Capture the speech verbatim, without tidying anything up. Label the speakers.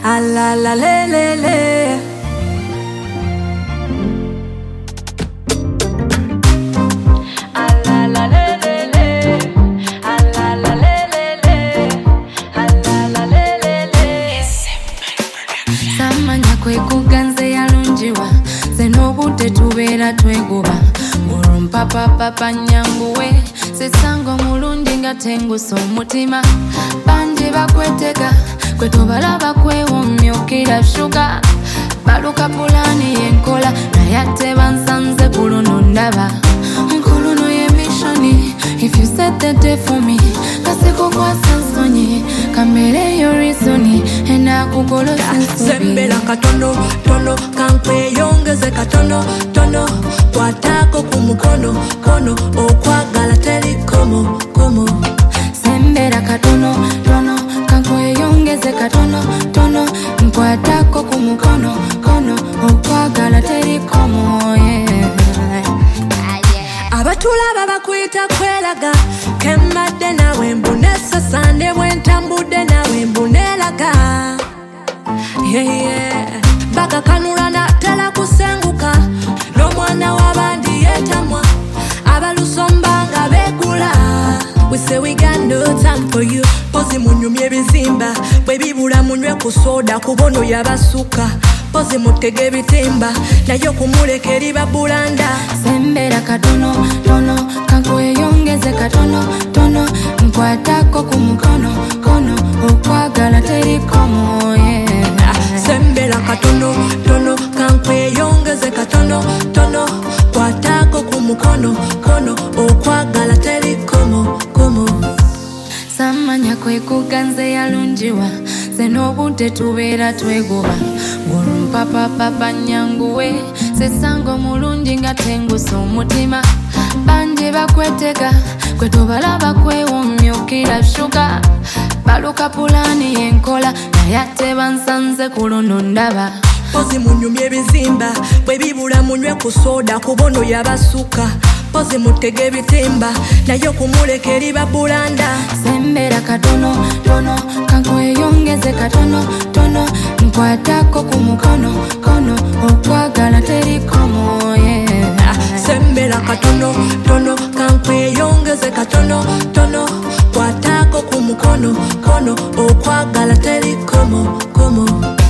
Speaker 1: ah la la le le le. Ah la la le le le, ah la la le le le, ah la la le le le.
Speaker 2: Samanya kwe kuganze yalunjiwa, zenobute tubeera twegoba. Murumpa papa panyanguwe, sesango mulundi nga tengusa omutima. Banji bakwetega, kwe tobalaba kwewomyukira shuga. Baluka pulani yenkola, naye ate bansanze ku luno ndaba. Ku luno ye missioni, if you set the day for me, kasikukwasa nsonyi, kamere yo reasoni, enakugolosa ensobi.
Speaker 1: Sembera katono, tono, kankweyongeze katono, tono. Kwatako kumukono, kono, okwagala teri komo, komo.
Speaker 2: Sembera katono, tono, kankweyongeze katono, tono. Nkwatako kumukono, kono, okwagala teri komo, yeah.
Speaker 1: Abatulaba bakwita kwelaga, kembadde nawe mbunesa sande bwentambudde nawe mbunelaga. Yeah, yeah. Bakakanula natera kusenguka, n'omwana w'abandi yetamwa, abalusomba nga begula. We say we got no time for you. Pozi munyumye bizimba, bwe bibula munywe ku soda kubono yabasuka. Pozi mutege bitimba, nayo kumuleka eri babulanda.
Speaker 2: Sembera katono, tono, kankweyongeze katono, tono. Nkwatako kumukono, kono, okwagala teri komo, yeah.
Speaker 1: Sembera katono, tono, kankweyongeze katono, tono. Kwatako kumukono, kono, okwagala teri komo, komo.
Speaker 2: Samanya kwe kuganze yalunjiwa, zenobute tubeera twegoba. Murumpa papa panyanguwe, sesango mulungi nga tengusa omutima. Banji bakwetega, kwe tobalaba kwewomyukira shuga. Baluka pulani yenkola, naye ate bansanze ku luno ndaba.
Speaker 1: Pozi munyumye bizimba, bwe bibula munywe ku soda kubono yabasuka. Pozi mutege bitimba, nayo kumuleka eri babulanda.
Speaker 2: Sembera katono, tono, kankweyongeze katono, tono. Nkwatako kumukono, kono, okwagala teri komo, yeah.
Speaker 1: Sembera katono, tono, kankweyongeze katono, tono. Kwatako kumukono, kono, okwagala teri komo, komo.